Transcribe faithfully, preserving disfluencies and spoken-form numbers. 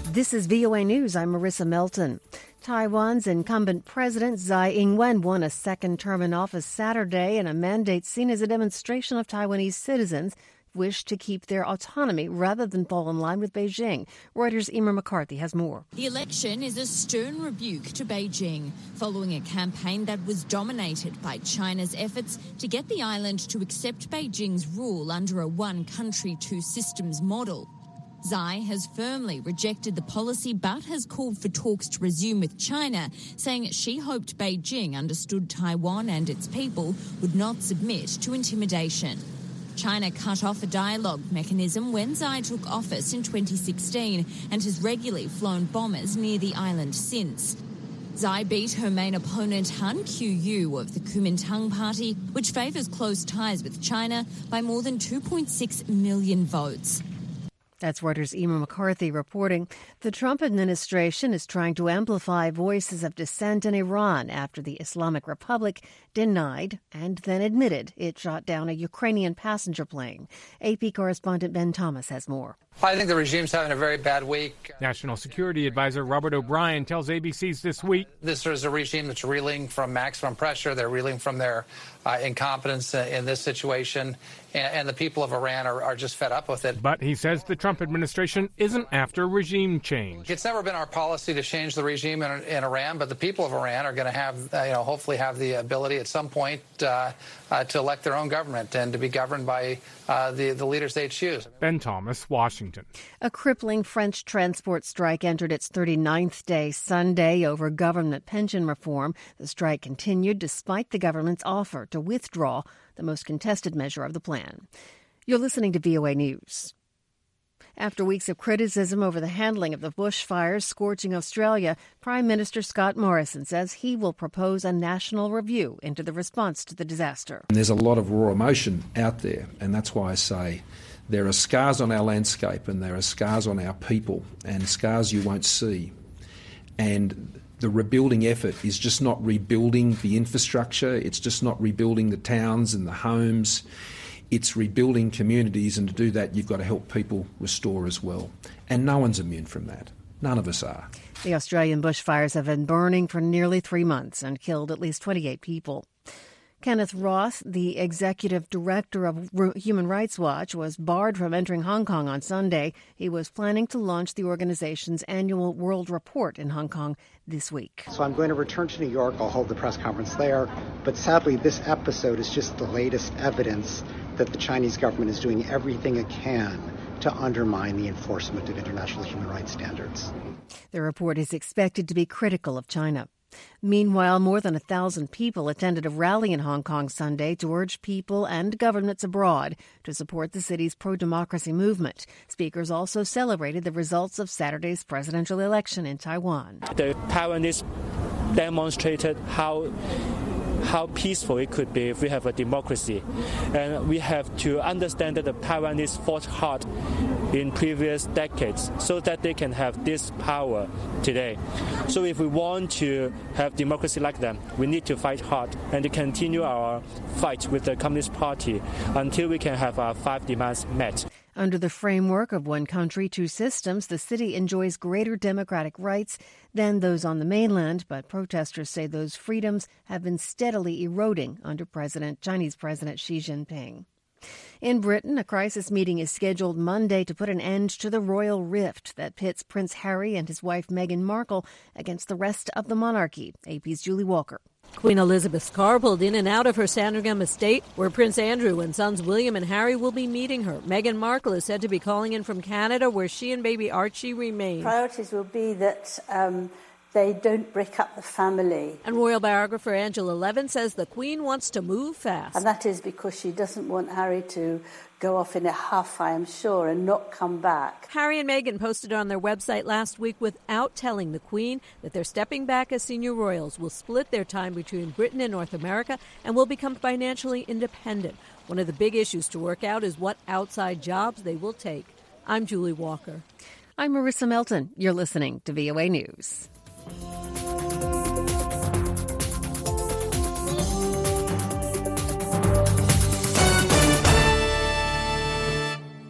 This is V O A News. I'm Marissa Melton. Taiwan's incumbent president, Tsai Ing-wen, won a second term in office Saturday in a mandate seen as a demonstration of Taiwanese citizens' wish to keep their autonomy rather than fall in line with Beijing. Reuters' Emer McCarthy has more. The election is a stern rebuke to Beijing, following a campaign that was dominated by China's efforts to get the island to accept Beijing's rule under a one-country, two-systems model. Tsai has firmly rejected the policy but has called for talks to resume with China, saying she hoped Beijing understood Taiwan and its people would not submit to intimidation. China cut off a dialogue mechanism when Tsai took office in twenty sixteen and has regularly flown bombers near the island since. Tsai beat her main opponent Han Kuo-yu of the Kuomintang Party, which favours close ties with China, by more than two point six million votes. That's Reuters' Emer McCarthy reporting. The Trump administration is trying to amplify voices of dissent in Iran after the Islamic Republic denied and then admitted it shot down a Ukrainian passenger plane. A P correspondent Ben Thomas has more. I think the regime's having a very bad week. National Security Advisor Robert O'Brien tells A B C's This Week. This is a regime that's reeling from maximum pressure. They're reeling from their uh, incompetence uh, in this situation. And, and the people of Iran are, are just fed up with it. But he says the Trump administration isn't after regime change. It's never been our policy to change the regime in, in Iran, but the people of Iran are going to have, uh, you know, hopefully have the ability at some point uh, uh, to elect their own government and to be governed by uh, the, the leaders they choose. Ben Thomas, Washington. A crippling French transport strike entered its thirty-ninth day Sunday over government pension reform. The strike continued despite the government's offer to withdraw the most contested measure of the plan. You're listening to V O A News. After weeks of criticism over the handling of the bushfires scorching Australia, Prime Minister Scott Morrison says he will propose a national review into the response to the disaster. There's a lot of raw emotion out there, and that's why I say there are scars on our landscape and there are scars on our people and scars you won't see. And the rebuilding effort is just not rebuilding the infrastructure, it's just not rebuilding the towns and the homes. It's rebuilding communities, and to do that, you've got to help people restore as well. And no one's immune from that. None of us are. The Australian bushfires have been burning for nearly three months and killed at least twenty-eight people. Kenneth Roth, the executive director of Human Rights Watch, was barred from entering Hong Kong on Sunday. He was planning to launch the organization's annual World Report in Hong Kong this week. So I'm going to return to New York. I'll hold the press conference there. But sadly, this episode is just the latest evidence that the Chinese government is doing everything it can to undermine the enforcement of international human rights standards. The report is expected to be critical of China. Meanwhile, more than a thousand people attended a rally in Hong Kong Sunday to urge people and governments abroad to support the city's pro-democracy movement. Speakers also celebrated the results of Saturday's presidential election in Taiwan. The Taiwanese demonstrated how how peaceful it could be if we have a democracy. And we have to understand that the Taiwanese fought hard in previous decades so that they can have this power today. So if we want to have democracy like them, we need to fight hard and to continue our fight with the Communist Party until we can have our five demands met. Under the framework of one country, two systems, the city enjoys greater democratic rights than those on the mainland, but protesters say those freedoms have been steadily eroding under President Chinese President Xi Jinping. In Britain, a crisis meeting is scheduled Monday to put an end to the royal rift that pits Prince Harry and his wife Meghan Markle against the rest of the monarchy. A P's Julie Walker. Queen Elizabeth's car pulled in and out of her Sandringham estate, where Prince Andrew and sons William and Harry will be meeting her. Meghan Markle is said to be calling in from Canada, where she and baby Archie remain. Priorities will be that um, they don't break up the family. And royal biographer Angela Levin says the Queen wants to move fast. And that is because she doesn't want Harry to go off in a huff, I am sure, and not come back. Harry and Meghan posted on their website last week without telling the Queen that they're stepping back as senior royals, will split their time between Britain and North America, and will become financially independent. One of the big issues to work out is what outside jobs they will take. I'm Julie Walker. I'm Marissa Melton. You're listening to V O A News.